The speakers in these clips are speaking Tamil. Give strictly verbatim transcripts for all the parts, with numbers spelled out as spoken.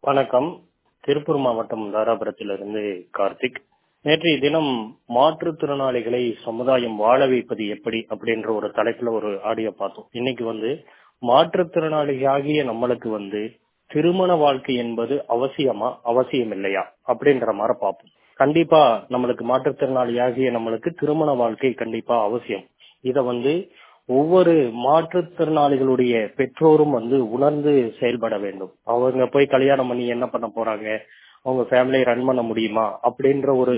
வணக்கம். திருப்பூர் மாவட்டம் தாராபுரத்திலிருந்து கார்த்திக். நேற்றைய தினம் மாற்றுத்திறனாளிகளை சமுதாயம் வாழ வைப்பது எப்படி அப்படின்ற ஒரு தலைப்புல ஒரு ஆடியோ பார்த்தோம். இன்னைக்கு வந்து மாற்றுத்திறனாளியாகிய நம்மளுக்கு வந்து திருமண வாழ்க்கை என்பது அவசியமா அவசியம் இல்லையா அப்படின்ற மாதிரி பார்ப்போம். கண்டிப்பா நம்மளுக்கு மாற்றுத்திறனாளியாகிய நம்மளுக்கு திருமண வாழ்க்கை கண்டிப்பா அவசியம். இத வந்து ஒவ்வொரு மாற்றுத்திறனாளிகளுடைய பெற்றோரும் வந்து உணர்ந்து செயல்பட வேண்டும். அவங்க போய் கல்யாணம் பண்ணி என்ன பண்ண போறாங்க, அவங்க ஃபேமிலியை ரன் பண்ண முடியுமா அப்படின்ற ஒரு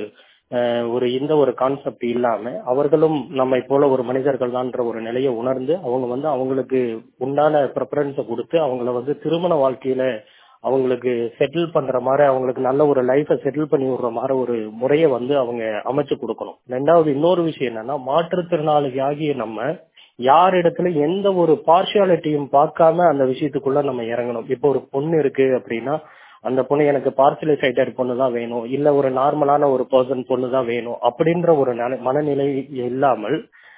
ஒரு இந்த ஒரு கான்செப்ட் இல்லாம அவர்களும் நம்மை போல ஒரு மனிதர்கள் தான்ற ஒரு நிலையை உணர்ந்து அவங்க வந்து அவங்களுக்கு உண்டான ப்ரிஃபரன்ஸை கொடுத்து அவங்கள வந்து திருமண வாழ்க்கையில அவங்களுக்கு செட்டில் பண்ற மாதிரி அவங்களுக்கு நல்ல ஒரு லைஃபை செட்டில் பண்ணி விடுற மாதிரி ஒரு முறையை வந்து அவங்க அமைச்சு கொடுக்கணும். ரெண்டாவது இன்னொரு விஷயம் என்னன்னா, மாற்றுத்திறனாளி ஆகிய நம்ம யார் இடத்துல எந்த ஒரு பார்ஷியாலிட்டியும் பார்க்காம அந்த விஷயத்துக்குள்ள நம்ம இறங்கணும். இப்போ ஒரு பொண்ணு இருக்கு அப்படின்னா அந்த பொண்ணு எனக்கு பார்சலைசைட்டட் பொண்ணு தான் வேணும், இல்ல ஒரு நார்மலான ஒரு பர்சன் பொண்ணு தான் வேணும் அப்படின்ற ஒரு மனநிலை இல்லாமல்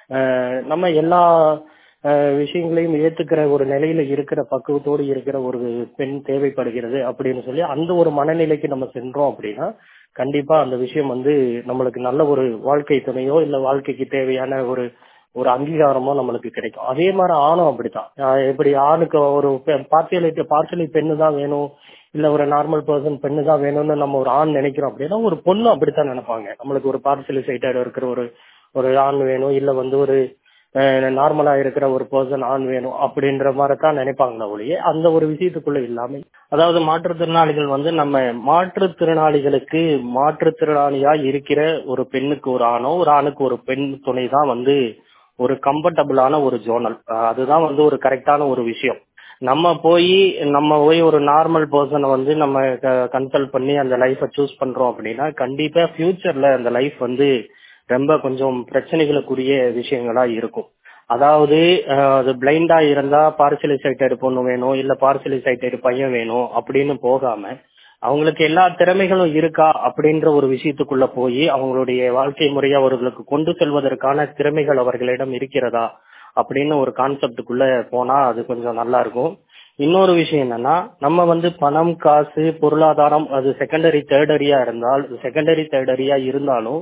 நம்ம எல்லா விஷயங்களையும் ஏத்துக்கிற ஒரு நிலையில இருக்கிற பக்குவத்தோடு இருக்கிற ஒரு பெண் தேவைப்படுகிறது அப்படின்னு சொல்லி அந்த ஒரு மனநிலைக்கு நம்ம சென்றோம் அப்படின்னா கண்டிப்பா அந்த விஷயம் வந்து நம்மளுக்கு நல்ல ஒரு வாழ்க்கை துணையோ இல்ல வாழ்க்கைக்கு தேவையான ஒரு ஒரு அங்கீகாரமோ நம்மளுக்கு கிடைக்கும். அதே மாதிரி ஆணும் அப்படித்தான். எப்படி ஆணுக்கு ஒரு பார்சியலிட்டி பார்சலி பெண்ணு தான் வேணும், இல்ல ஒரு நார்மல் பர்சன் பெண்ணு தான் வேணும்னு நம்ம ஒரு ஆண் நினைக்கிறோம் அப்படின்னா ஒரு பொண்ணு அப்படித்தான் நினைப்பாங்க. நம்மளுக்கு ஒரு பார்சலிசைட்டட் இருக்கிற ஒரு ஒரு ஆண் வேணும், இல்ல வந்து ஒரு நார்மலா இருக்கிற ஒரு பர்சன் ஆண் வேணும் அப்படின்ற மாதிரி தான் நினைப்பாங்களே ஒழிய அந்த ஒரு விஷயத்துக்குள்ள இல்லாம, அதாவது மாற்றுத்திறனாளிகள் வந்து நம்ம மாற்றுத்திறனாளிகளுக்கு மாற்றுத்திறனாளியா இருக்கிற ஒரு பெண்ணுக்கு ஒரு ஆணோ ஒரு ஆணுக்கு ஒரு பெண் துணை தான் வந்து ஒரு கம்ஃபர்டபுளான ஒரு ஜோனல். அதுதான் வந்து ஒரு கரெக்டான ஒரு விஷயம். நம்ம போய் நம்ம போய் ஒரு நார்மல் பர்சனை வந்து நம்ம கன்சல்ட் பண்ணி அந்த லைஃபை சூஸ் பண்றோம் அப்படின்னா கண்டிப்பா ஃபியூச்சர்ல அந்த லைஃப் வந்து ரொம்ப கொஞ்சம் பிரச்சனைகளுக்குரிய விஷயங்களா இருக்கும். அதாவது அது பிளைண்டா இருந்தா பார்சலிசைட்டட் பொண்ணு வேணும், இல்ல பார்சலிசைட்டட் பையன் வேணும் அப்படின்னு போகாம அவங்களுக்கு எல்லா திறமைகளும் இருக்கா அப்படின்ற ஒரு விஷயத்துக்குள்ள போய் அவங்களுடைய வாழ்க்கை முறையை அவர்களுக்கு கொண்டு செல்வதற்கான திறமைகள் அவர்களிடம் இருக்கிறதா அப்படின்னு ஒரு கான்செப்டுக்குள்ள போனா அது கொஞ்சம் நல்லா இருக்கும். இன்னொரு விஷயம் என்னன்னா, நம்ம வந்து பணம் காசு பொருளாதாரம் அது செகண்டரி தேர்டரியா இருந்தால் செகண்டரி தேர்டரியா இருந்தாலும்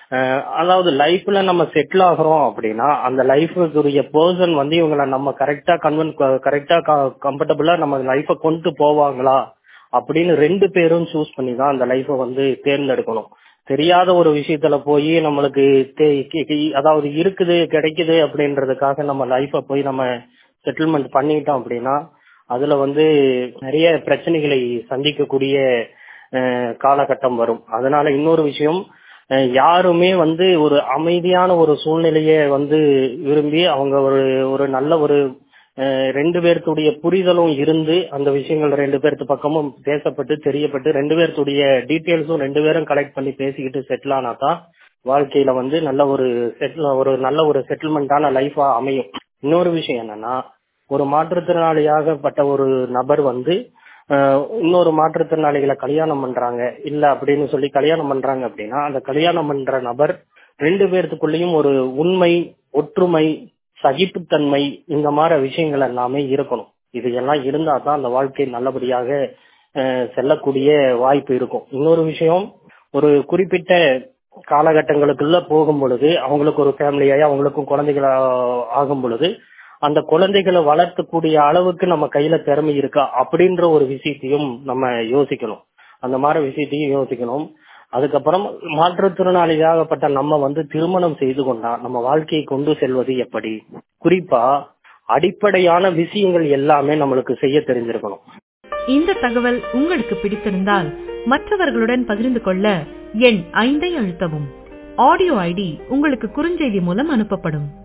அதாவது லைஃப்ல நம்ம செட்டில் ஆகிறோம் அப்படின்னா அந்த லைஃபுக்குரிய பர்சன் வந்து இவங்களை நம்ம கரெக்டா கன்வென்ட் கரெக்டா கம்ஃபர்டபுளா நம்ம லைஃபை கொண்டு போவாங்களா அப்படின்னு ரெண்டு பேரும் சூஸ் பண்ணி தான் அந்த லைஃபை வந்து தேர்ந்தெடுக்கணும். தெரியாத ஒரு விஷயத்துல போய் நம்மளுக்கு அதாவது இருக்குது கிடைக்குது அப்படின்றதுக்காக நம்ம லைஃபை போய் நம்ம செட்டில்மெண்ட் பண்ணிட்டோம் அப்படின்னா அதுல வந்து நிறைய பிரச்சனைகளை சந்திக்கக்கூடிய காலகட்டம் வரும். அதனால இன்னொரு விஷயம், யாருமே வந்து ஒரு அமைதியான ஒரு சூழ்நிலையை வந்து விரும்பி அவங்க ஒரு ஒரு நல்ல ஒரு ரெண்டு பேர்த்துடைய புரிதலும் இருந்து அந்த விஷயங்கள் ரெண்டு பேர்த்து பக்கமும் பேசப்பட்டு தெரியப்பட்டு ரெண்டு பேர்த்துடைய டீட்டெயில்ஸும் ரெண்டு பேரும் கலெக்ட் பண்ணி பேசிக்கிட்டு செட்டில் ஆனாதான் வாழ்க்கையில வந்து நல்ல ஒரு செட்டில் ஒரு நல்ல ஒரு செட்டில்மெண்டான லைஃபா அமையும். இன்னொரு விஷயம் என்னன்னா, ஒரு மாற்றுத்திறனாளியாகப்பட்ட ஒரு நபர் வந்து இன்னொரு மாற்றுத்திறனாளிகளை கல்யாணம் பண்றாங்க இல்ல அப்படின்னு சொல்லி கல்யாணம் பண்றாங்க அப்படின்னா அந்த கல்யாணம் பண்ற நபர் ரெண்டு பேர்த்துக்குள்ளேயும் ஒரு உண்மை, ஒற்றுமை, சகிப்புத்தன்மை இந்த மாதிரி விஷயங்கள் எல்லாமே இருக்கணும். இது எல்லாம் இருந்தா தான் அந்த வாழ்க்கை நல்லபடியாக செல்லக்கூடிய வாய்ப்பு இருக்கும். இன்னொரு விஷயம், ஒரு குறிப்பிட்ட காலகட்டங்களுக்குள்ள போகும் பொழுது அவங்களுக்கு ஒரு ஃபேமிலியாய் அவங்களுக்கும் குழந்தைகள் ஆகும் பொழுது அந்த குழந்தைகளை வளர்த்தக்கூடிய அளவுக்கு நம்ம கையில திறமை இருக்கா அப்படின்ற ஒரு விஷயத்தையும் நம்ம யோசிக்கணும். அந்த மாதிரி விஷயத்தையும் யோசிக்கணும். அதுக்கப்புறம் மாற்றுத்திறனாளியாகப்பட்ட நம்ம வந்து திருமணம் செய்து கொண்டா நம்ம வாழ்க்கையை கொண்டு செல்வது எப்படி, குறிப்பா அடிப்படையான விஷயங்கள் எல்லாமே நம்மளுக்கு செய்ய தெரிஞ்சிருக்கணும். இந்த தகவல் உங்களுக்கு பிடித்திருந்தால் மற்றவர்களுடன் பகிர்ந்து கொள்ள எண் ஐந்தை அழுத்தவும். ஆடியோ ஐடி உங்களுக்கு குறுஞ்செய்தி மூலம் அனுப்பப்படும்.